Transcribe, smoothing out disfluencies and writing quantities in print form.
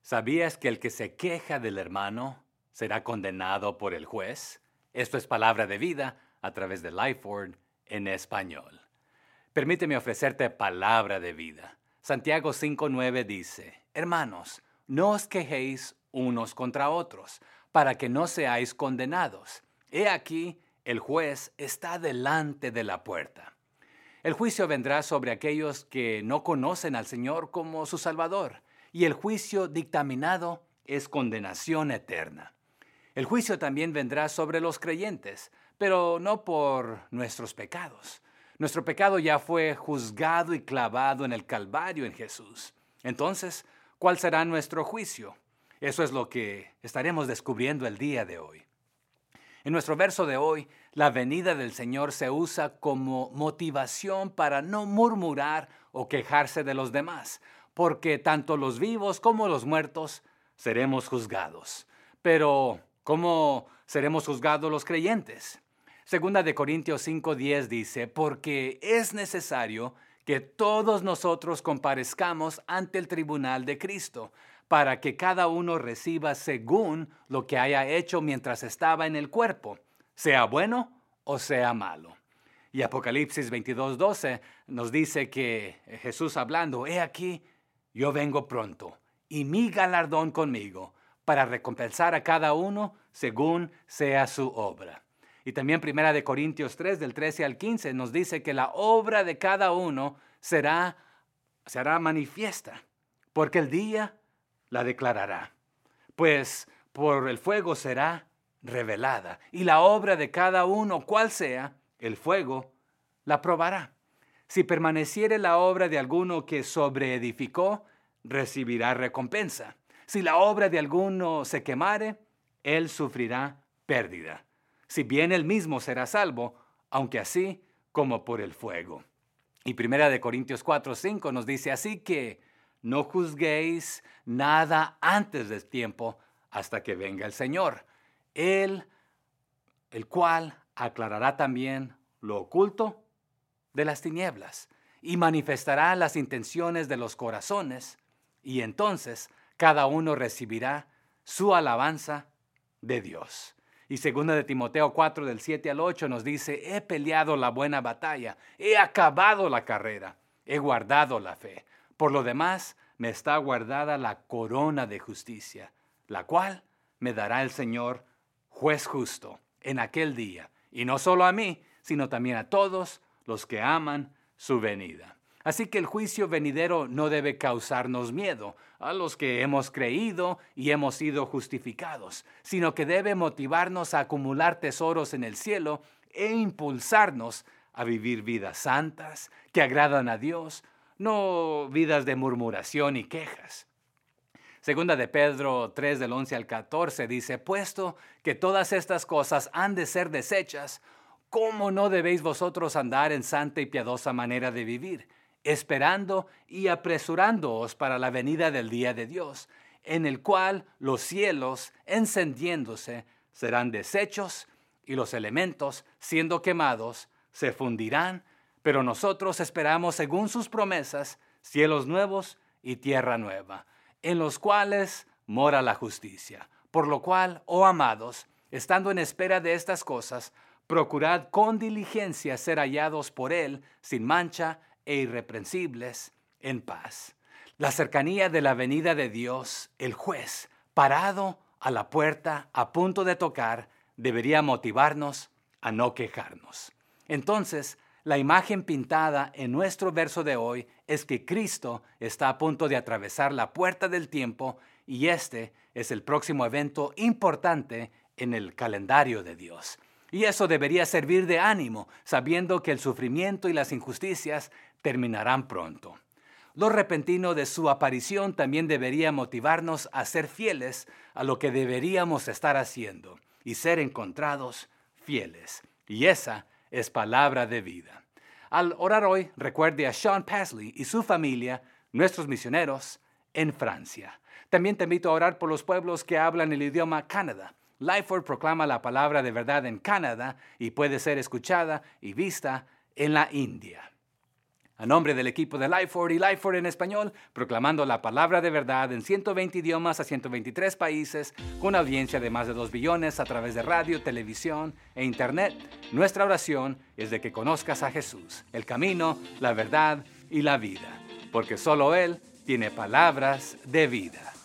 ¿Sabías que el que se queja del hermano será condenado por el juez? Esto es palabra de vida a través de Lifeword en español. Permíteme ofrecerte palabra de vida. Santiago 5:9 dice: Hermanos, no os quejéis unos contra otros, para que no seáis condenados. He aquí, el juez está delante de la puerta. El juicio vendrá sobre aquellos que no conocen al Señor como su Salvador, y el juicio dictaminado es condenación eterna. El juicio también vendrá sobre los creyentes, pero no por nuestros pecados. Nuestro pecado ya fue juzgado y clavado en el Calvario en Jesús. Entonces, ¿cuál será nuestro juicio? Eso es lo que estaremos descubriendo el día de hoy. En nuestro verso de hoy, la venida del Señor se usa como motivación para no murmurar o quejarse de los demás, porque tanto los vivos como los muertos seremos juzgados. Pero, ¿cómo seremos juzgados los creyentes? Segunda de Corintios 5:10 dice: porque es necesario que todos nosotros comparezcamos ante el tribunal de Cristo, para que cada uno reciba según lo que haya hecho mientras estaba en el cuerpo, sea bueno o sea malo. Y Apocalipsis 22:12 nos dice que Jesús hablando: he aquí, yo vengo pronto, y mi galardón conmigo, para recompensar a cada uno según sea su obra. Y también Primera de Corintios 3, del 13 al 15, nos dice que la obra de cada uno será manifiesta, porque el día la declarará. Pues por el fuego será revelada, y la obra de cada uno, cual sea, el fuego la probará. Si permaneciere la obra de alguno que sobreedificó, recibirá recompensa. Si la obra de alguno se quemare, él sufrirá pérdida. Si bien él mismo será salvo, aunque así como por el fuego. Y Primera de Corintios 4:5 nos dice: así que no juzguéis nada antes del tiempo hasta que venga el Señor, Él, el cual aclarará también lo oculto de las tinieblas y manifestará las intenciones de los corazones, y entonces cada uno recibirá su alabanza de Dios. Y segunda de Timoteo 4, del 7 al 8 nos dice: he peleado la buena batalla, he acabado la carrera, he guardado la fe. Por lo demás, me está guardada la corona de justicia, la cual me dará el Señor, juez justo, en aquel día, y no solo a mí, sino también a todos los que aman su venida. Así que el juicio venidero no debe causarnos miedo a los que hemos creído y hemos sido justificados, sino que debe motivarnos a acumular tesoros en el cielo e impulsarnos a vivir vidas santas que agradan a Dios, no vidas de murmuración y quejas. Segunda de Pedro 3, del 11 al 14 dice: puesto que todas estas cosas han de ser desechas, ¿cómo no debéis vosotros andar en santa y piadosa manera de vivir, esperando y apresurándoos para la venida del día de Dios, en el cual los cielos, encendiéndose, serán deshechos, y los elementos, siendo quemados, se fundirán? Pero nosotros esperamos, según sus promesas, cielos nuevos y tierra nueva, en los cuales mora la justicia. Por lo cual, oh amados, estando en espera de estas cosas, procurad con diligencia ser hallados por Él, sin mancha e irreprensibles, en paz. La cercanía de la venida de Dios, el juez, parado a la puerta, a punto de tocar, debería motivarnos a no quejarnos. Entonces, la imagen pintada en nuestro verso de hoy es que Cristo está a punto de atravesar la puerta del tiempo, y este es el próximo evento importante en el calendario de Dios. Y eso debería servir de ánimo, sabiendo que el sufrimiento y las injusticias terminarán pronto. Lo repentino de su aparición también debería motivarnos a ser fieles a lo que deberíamos estar haciendo y ser encontrados fieles. Y esa es palabra de vida. Al orar hoy, recuerde a Sean Pasley y su familia, nuestros misioneros en Francia. También te invito a orar por los pueblos que hablan el idioma Canadá. Lifeword proclama la palabra de verdad en Canadá y puede ser escuchada y vista en la India. A nombre del equipo de Lifeword y Lifeword en español, proclamando la palabra de verdad en 120 idiomas a 123 países, con audiencia de más de 2 billones a través de radio, televisión e Internet, nuestra oración es de que conozcas a Jesús, el camino, la verdad y la vida, porque solo Él tiene palabras de vida.